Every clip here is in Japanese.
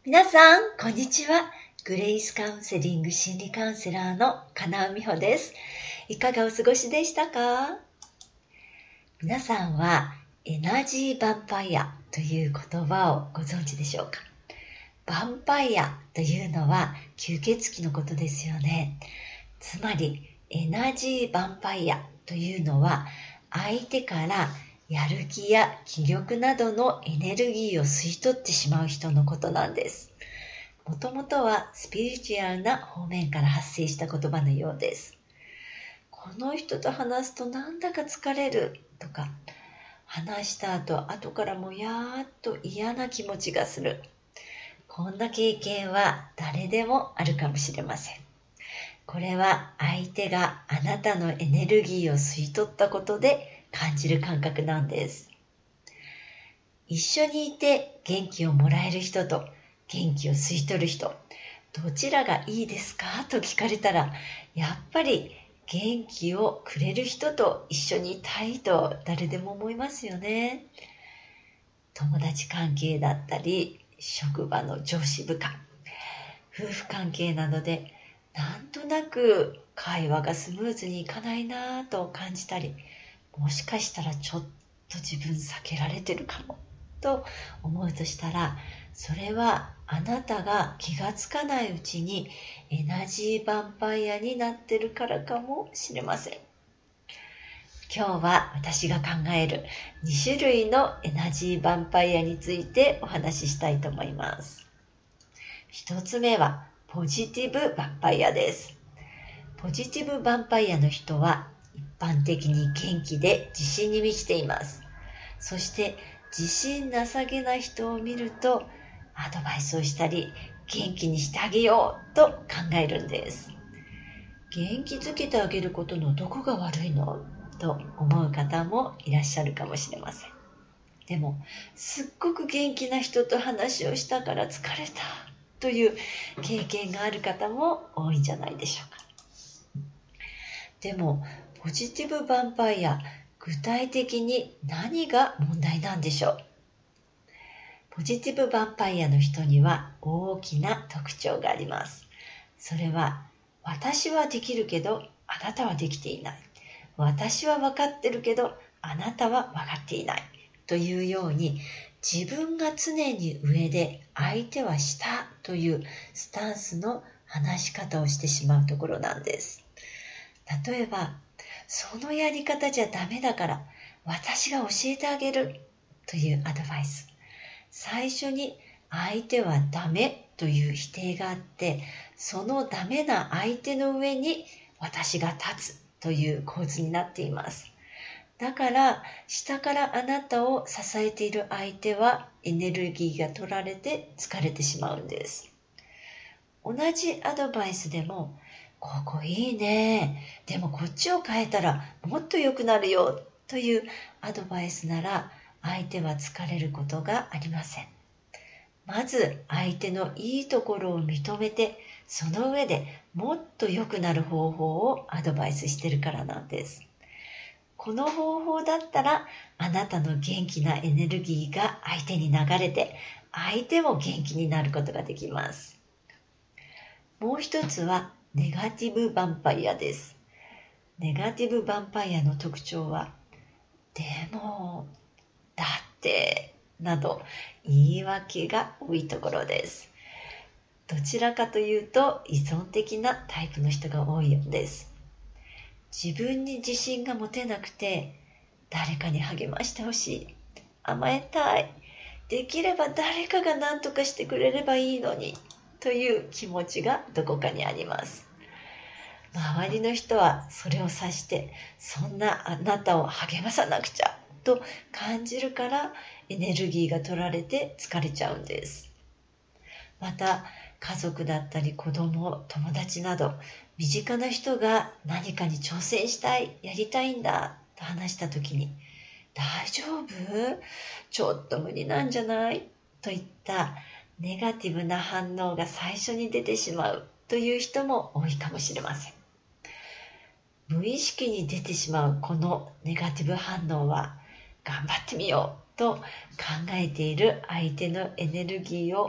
皆さん、こんにちは。グレイスカウンセリング心理カウンセラーの金尾美穂です。いかがお過ごしでしたか？皆さんはエナジーヴァンパイアという言葉をご存知でしょうか？ヴァンパイアというのは吸血鬼のことですよね。つまりエナジーヴァンパイアというのは相手からやる気や気力などのエネルギーを吸い取ってしまう人のことなんです。もともとはスピリチュアルな方面から発生した言葉のようです。この人と話すとなんだか疲れるとか、話した後からもやーっと嫌な気持ちがする。こんな経験は誰でもあるかもしれません。これは相手があなたのエネルギーを吸い取ったことで感じる感覚なんです。一緒にいて元気をもらえる人と元気を吸い取る人、どちらがいいですかと聞かれたら、やっぱり元気をくれる人と一緒にいたいと誰でも思いますよね。友達関係だったり、職場の上司部下、夫婦関係などでなんとなく会話がスムーズにいかないなぁと感じたり、もしかしたらちょっと自分避けられてるかもと思うとしたら、それはあなたが気がつかないうちにエナジーヴァンパイアになってるからかもしれません。今日は私が考える2種類のエナジーヴァンパイアについてお話ししたいと思います。一つ目はポジティブヴァンパイアです。ポジティブヴァンパイアの人は一般的に元気で自信に満ちています。そして自信なさげな人を見るとアドバイスをしたり元気にしてあげようと考えるんです。元気づけてあげることのどこが悪いのと思う方もいらっしゃるかもしれません。でもすっごく元気な人と話をしたから疲れたという経験がある方も多いんじゃないでしょうか。でもポジティブヴァンパイア、具体的に何が問題なんでしょう？ポジティブヴァンパイアの人には大きな特徴があります。それは、私はできるけどあなたはできていない。私は分かってるけどあなたは分かっていない。というように、自分が常に上で相手は下というスタンスの話し方をしてしまうところなんです。例えば、そのやり方じゃダメだから私が教えてあげるというアドバイス。最初に相手はダメという否定があって、そのダメな相手の上に私が立つという構図になっています。だから下からあなたを支えている相手はエネルギーが取られて疲れてしまうんです。同じアドバイスでも、ここいいね、でもこっちを変えたらもっと良くなるよというアドバイスなら、相手は疲れることがありません。まず相手のいいところを認めて、その上でもっと良くなる方法をアドバイスしているからなんです。この方法だったらあなたの元気なエネルギーが相手に流れて、相手も元気になることができます。もう一つはネガティブヴァンパイアです。ネガティブヴァンパイアの特徴は、でも、だってなど言い訳が多いところです。どちらかというと依存的なタイプの人が多いようです。自分に自信が持てなくて、誰かに励ましてほしい、甘えたい、できれば誰かが何とかしてくれればいいのにという気持ちがどこかにあります。周りの人はそれを察して、そんなあなたを励まさなくちゃと感じるからエネルギーが取られて疲れちゃうんです。また家族だったり子供、友達など身近な人が何かに挑戦したい、やりたいんだと話した時に、大丈夫？ちょっと無理なんじゃない？といったネガティブな反応が最初に出てしまうという人も多いかもしれません。無意識に出てしまうこのネガティブ反応は、頑張ってみようと考えている相手のエネルギーを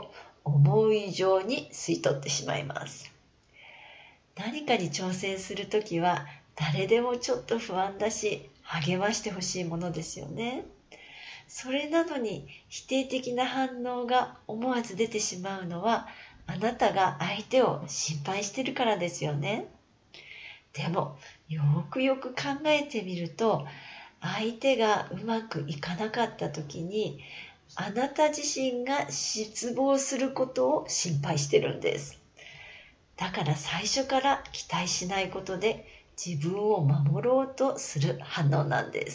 思う以上に吸い取ってしまいます。何かに挑戦するときは誰でもちょっと不安だし、励ましてほしいものですよね。それなのに否定的な反応が思わず出てしまうのは、あなたが相手を心配してるからですよね。でもよくよく考えてみると、相手がうまくいかなかった時に、あなた自身が失望することを心配してるんです。だから最初から期待しないことで自分を守ろうとする反応なんです。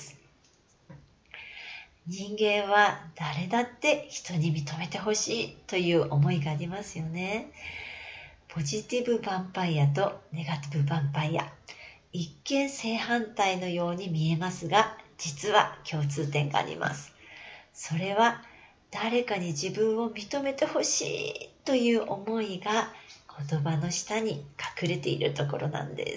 人間は誰だって人に認めてほしいという思いがありますよね。ポジティブヴァンパイアとネガティブヴァンパイア、一見正反対のように見えますが、実は共通点があります。それは誰かに自分を認めてほしいという思いが言葉の下に隠れているところなんです。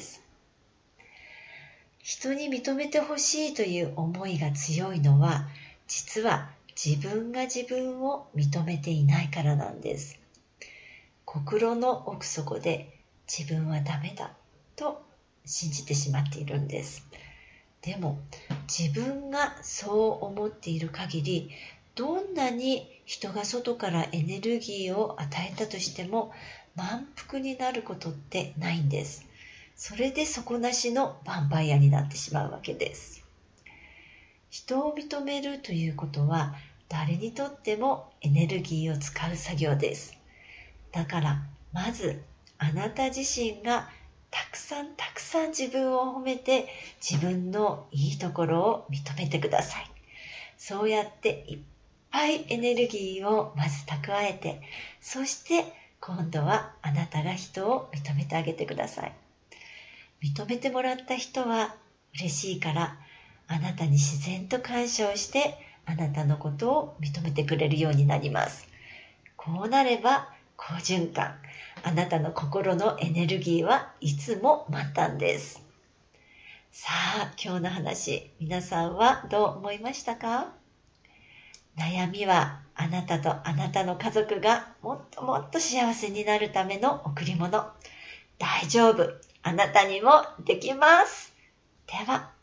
人に認めてほしいという思いが強いのは、実は自分が自分を認めていないからなんです。心の奥底で自分はダメだと信じてしまっているんです。でも自分がそう思っている限り、どんなに人が外からエネルギーを与えたとしても満腹になることってないんです。それで底なしのヴァンパイアになってしまうわけです。人を認めるということは誰にとってもエネルギーを使う作業です。だからまずあなた自身がたくさん自分を褒めて、自分のいいところを認めてください。そうやっていっぱいエネルギーをまず蓄えて、そして今度はあなたが人を認めてあげてください。認めてもらった人は嬉しいから、あなたに自然と干渉してあなたのことを認めてくれるようになります。こうなれば好循環、あなたの心のエネルギーはいつも満タンです。さあ、今日の話、皆さんはどう思いましたか？悩みはあなたとあなたの家族がもっともっと幸せになるための贈り物。大丈夫、あなたにもできます。では